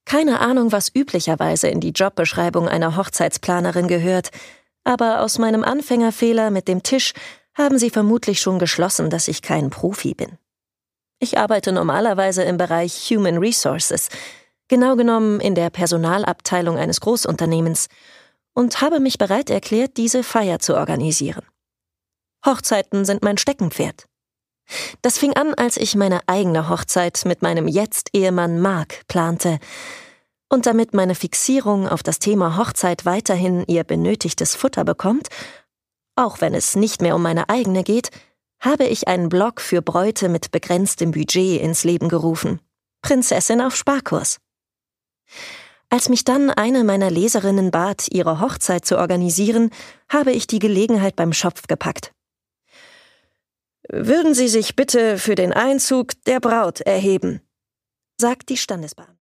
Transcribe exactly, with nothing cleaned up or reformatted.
Keine Ahnung, was üblicherweise in die Jobbeschreibung einer Hochzeitsplanerin gehört, aber aus meinem Anfängerfehler mit dem Tisch haben Sie vermutlich schon geschlossen, dass ich kein Profi bin. Ich arbeite normalerweise im Bereich Human Resources, genau genommen in der Personalabteilung eines Großunternehmens, und habe mich bereit erklärt, diese Feier zu organisieren. Hochzeiten sind mein Steckenpferd. Das fing an, als ich meine eigene Hochzeit mit meinem Jetzt-Ehemann Mark plante. Und damit meine Fixierung auf das Thema Hochzeit weiterhin ihr benötigtes Futter bekommt, auch wenn es nicht mehr um meine eigene geht, habe ich einen Blog für Bräute mit begrenztem Budget ins Leben gerufen. Prinzessin auf Sparkurs. Als mich dann eine meiner Leserinnen bat, ihre Hochzeit zu organisieren, habe ich die Gelegenheit beim Schopf gepackt. »Würden Sie sich bitte für den Einzug der Braut erheben«, sagt die Standesbeamtin.